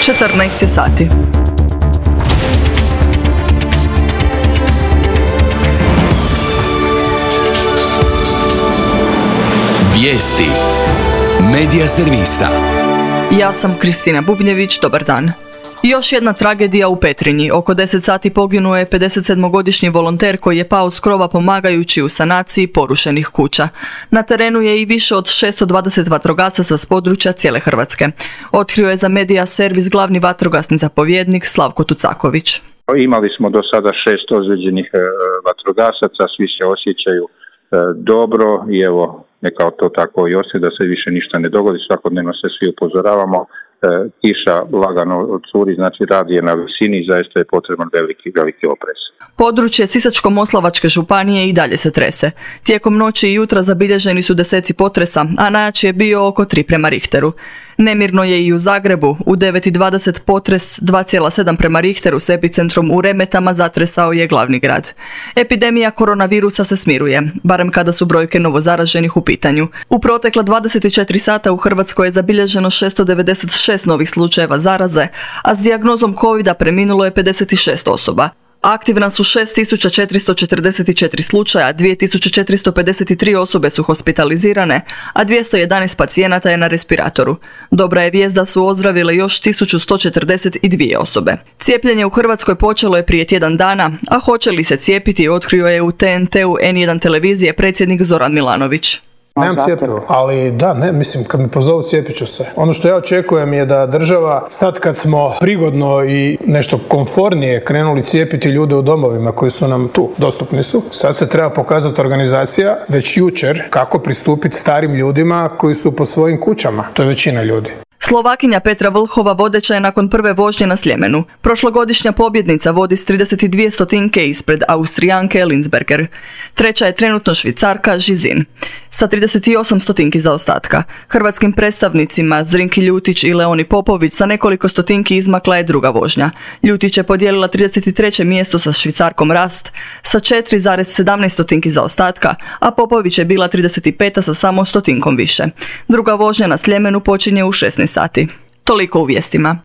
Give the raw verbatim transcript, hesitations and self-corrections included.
četrnaest je sati. Vijesti Medija servisa. Ja sam Kristina Bubnjević, dobar dan. Još jedna tragedija u Petrinji. Oko deset sati poginuo je pedesetsedmogodišnji volonter koji je pao s krova pomagajući u sanaciji porušenih kuća. Na terenu je i više od šesto dvadeset vatrogasaca s područja cijele Hrvatske. Otkrio je za Medija servis glavni vatrogasni zapovjednik Slavko Tucaković. Imali smo do sada šest ozlijeđenih vatrogasaca, svi se osjećaju dobro i evo, neka to tako i ostaje, da se više ništa ne dogodi. Svakodnevno se svi upozoravamo. Kiša lagano odsuri, znači rad je na visini i zaista je potreban veliki, veliki oprez. Područje Sisačko-moslavačke županije i dalje se trese. Tijekom noći i jutra zabilježeni su deseci potresa, a najjači je bio oko tri prema Richteru. Nemirno je i u Zagrebu. U devet i dvadeset potres dva zarez sedam prema Richteru s epicentrom u Remetama zatresao je glavni grad. Epidemija koronavirusa se smiruje, barem kada su brojke novozaraženih u pitanju. U protekla dvadeset četiri sata u Hrvatskoj je zabilježeno šesto devedeset šest novih slučajeva zaraze, a s dijagnozom covida preminulo je pedeset šest osoba. Aktivna su šest tisuća četiristo četrdeset četiri slučaja, dvije tisuće četiristo pedeset tri osobe su hospitalizirane, a dvjesto jedanaest pacijenata je na respiratoru. Dobra je vijest da su ozdravile još tisuću sto četrdeset dvije osobe. Cijepljenje u Hrvatskoj počelo je prije tjedan dana, a hoće li se cijepiti otkrio je u T N T-u N jedan televizije predsjednik Zoran Milanović. Nemam cjepivo, ali da, ne, mislim, kad mi pozovu cijepit ću se. Ono što ja očekujem je da država, sad kad smo prigodno i nešto komfornije krenuli cijepiti ljude u domovima koji su nam tu, dostupni su, sad se treba pokazati organizacija, već jučer, kako pristupiti starim ljudima koji su po svojim kućama. To je većina ljudi. Slovakinja Petra Vlhova vodeća je nakon prve vožnje na Sljemenu. Prošlogodišnja pobjednica vodi s trideset dvije stotinke ispred Austrijanke Linsberger. Treća je trenutno Švicarka Žizin sa trideset osam stotinki zaostatka. Hrvatskim predstavnicima Zrinki Ljutić i Leoni Popović sa nekoliko stotinki izmakla je druga vožnja. Ljutić je podijelila trideset treće mjesto sa Švicarkom Rast sa četiri zarez sedamnaest stotinki zaostatka, a Popović je bila trideset peta sa samo stotinkom više. Druga vožnja na Sljemenu počinje u šesnaest sati. Toliko u vijestima.